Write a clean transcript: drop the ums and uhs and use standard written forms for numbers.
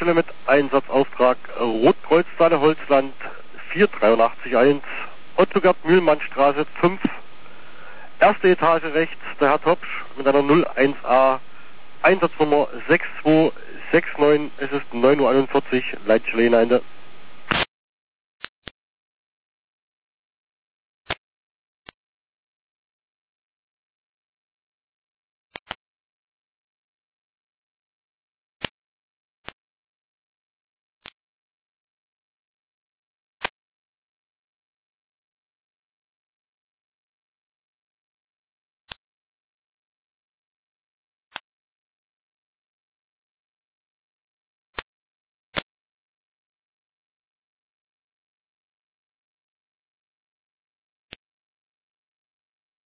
Leitstelle mit Einsatzauftrag Rotkreuzsaale Holzland 4881, Ottogard Mühlmannstraße 5, erste Etage rechts, der Herr Topsch mit einer 01A, Einsatznummer 6269, es ist 9:41 Uhr, Leitstelle hinein.